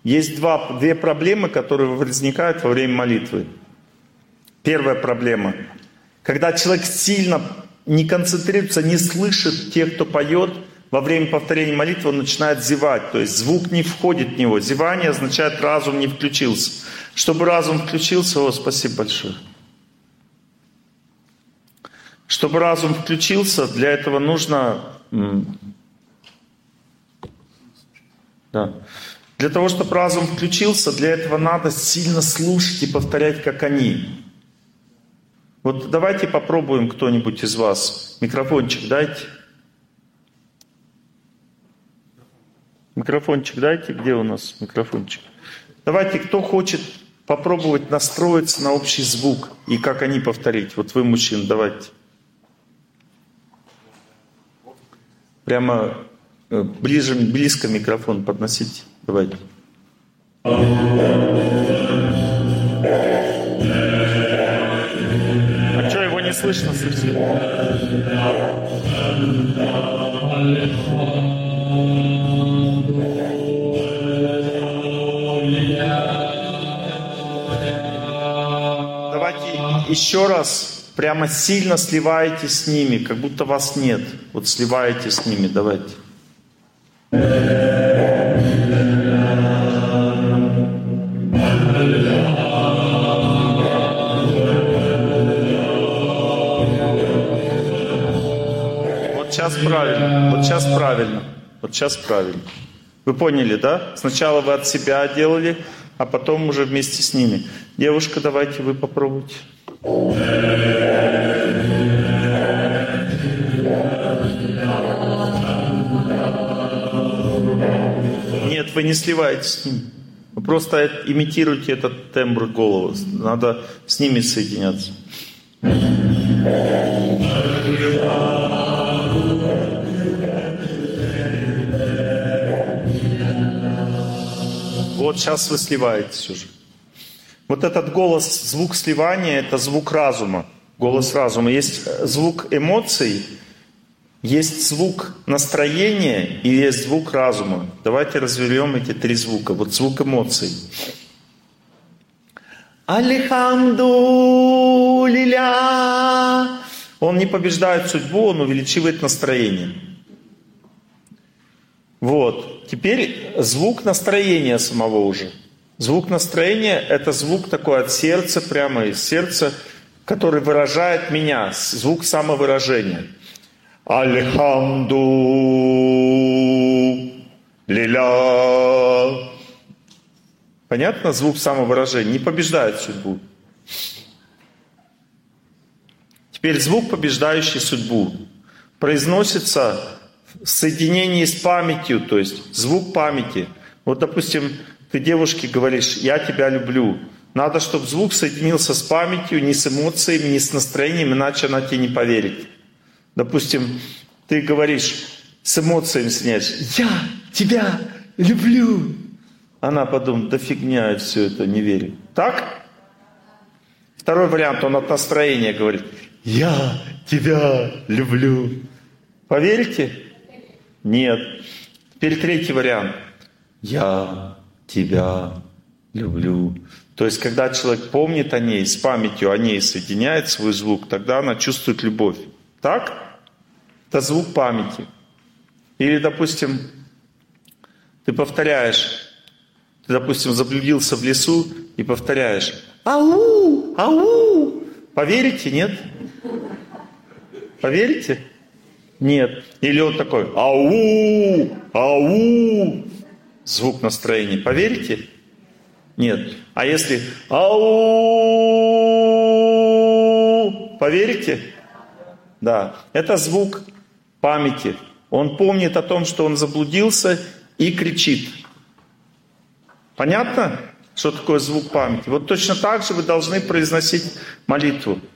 Есть две проблемы, которые возникают во время молитвы. Первая проблема. Когда человек сильно не концентрируется, не слышит тех, кто поет, во время повторения молитвы он начинает зевать. То есть звук не входит в него. Зевание означает, разум не включился. Чтобы разум включился, спасибо большое. Чтобы разум включился, для этого нужно... Да. Для того, чтобы разум включился, для этого надо сильно слушать и повторять, как они. Вот давайте попробуем кто-нибудь из вас. Микрофончик дайте. Микрофончик дайте. Где у нас микрофончик? Давайте, кто хочет попробовать настроиться на общий звук и как они повторить. Вот вы, мужчина, давайте. Прямо близко микрофон подносите. Давайте. А что, его не слышно совсем? Давайте еще раз. Прямо сильно сливаетесь с ними, как будто вас нет. Вот сливаетесь с ними, давайте. Вот сейчас правильно, вот сейчас правильно, вот сейчас правильно. Вы поняли, да? Сначала вы от себя делали, а потом уже вместе с ними. Девушка, давайте вы попробуйте. Нет, вы не сливаетесь с ним. Вы просто имитируете этот тембр голоса. Надо с ними соединяться. Вот сейчас вы сливаетесь уже. Вот этот голос, звук сливания, это звук разума. Голос разума. Есть звук эмоций, есть звук настроения и есть звук разума. Давайте разберем эти три звука. Вот звук эмоций. Алихамду лиля. Он не побеждает судьбу, он увеличивает настроение. Вот. Теперь звук настроения самого уже. Звук настроения — это звук такой от сердца, прямо из сердца, который выражает меня. Звук самовыражения. Альхамду лиля. Понятно? Звук самовыражения не побеждает судьбу. Теперь звук, побеждающий судьбу, произносится в соединении с памятью, то есть звук памяти. Вот, допустим, ты девушке говоришь: «Я тебя люблю». Надо, чтобы звук соединился с памятью, не с эмоциями, не с настроением, иначе она тебе не поверит. Допустим, ты говоришь с эмоциями, соединяешь: «Я тебя люблю». Она подумает: да фигня, все это, не верю. Так? Второй вариант, он от настроения говорит: «Я тебя люблю». Поверите? Нет. Теперь третий вариант. «Я тебя люблю». То есть, когда человек помнит о ней, с памятью о ней соединяет свой звук, тогда она чувствует любовь. Так? Это звук памяти. Или, допустим, ты повторяешь, ты, допустим, заблудился в лесу и повторяешь: «Ау! Ау!» Поверите, нет? Поверите? Нет. Или он такой: «Ау! Ау!» Звук настроения. Поверите? Нет. А если «Ау!» Поверите? Да. Это звук памяти. Он помнит о том, что он заблудился, и кричит. Понятно, что такое звук памяти? Вот точно так же вы должны произносить молитву.